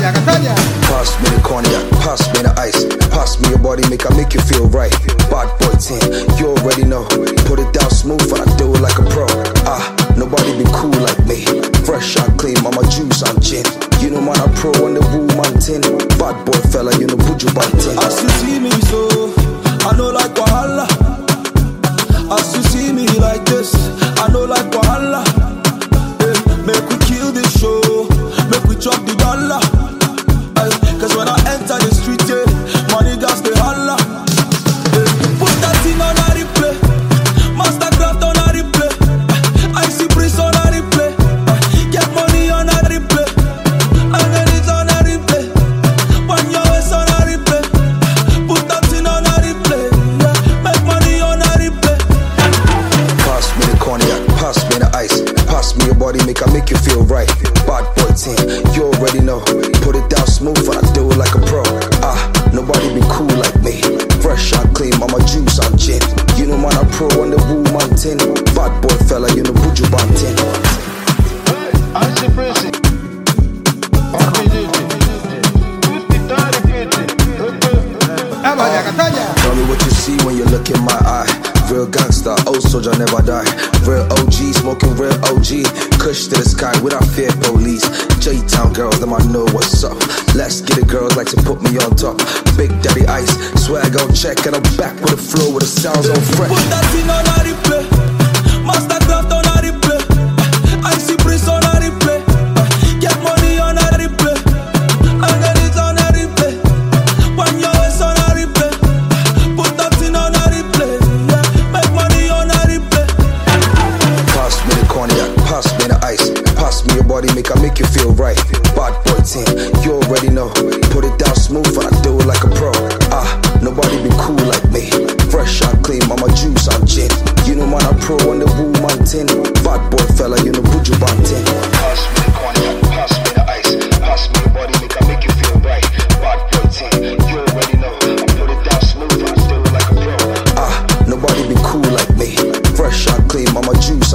Pass me the cognac, pass me the ice. Pass me your body, make you feel right. Bad boy 10, you already know. Put it down smooth and I do it like a pro. Nobody be cool like me. Fresh and clean, mama juice and gin. You know man, I pro on the woman 10. Bad boy fella, you know buju by 10. As you see me so, I know like wahala. As you see me like this, I know like wahala. Make we kill this show, make we chop the dollar. Cause when I enter the street, money gas they holla. Put that thing on a replay, Mastercraft on a replay, Icy Breeze on a replay, get money on a replay, and then it's on a replay, when your ass on a replay, put that thing on a replay, make money on a replay. Pass me the cognac, pass me the ice. Pass me your body, make you feel right. Bad boy 10, you already know. Put it down smooth and I do it like a pro. Nobody be cool like me. Fresh and clean, mama juice and gin. You know man, I pro on the woman 10. Bad boy fella, you know buju band 10. Icy Breeze. Tell me what you see when you look in my eye. Real gangster, old soldier never die. Real OG, smoking real OG. Kush to the sky without fear police. J-Town girls, them I know what's up. Let's get it, girls like to put me on top. Big Daddy Ice, swag on check. And I'm back with a flow with the sounds on fresh. Put that thing on a replay, Mastercraft on a replay, Icy Breeze on a replay, get money on a replay, and then it's on a replay, when your ass on a replay, put that thing on a replay, make money on a replay. Pass me the cognac, pass me the ice. Pass me your body, make you feel right. Bad boy 10, you already know. Put it down smooth and I do it like a pro. Nobody be cool like me. Fresh and clean, mama juice and gin. You know man, I pro on the woman 10. Bad boy fella, you know buju band 10. Pass me the cognac, pass me the ice. Pass me your body, make you feel right. Bad boy 10, you already know. I put it down smooth and I do it like a pro. Nobody be cool like me. Fresh and clean, mama juice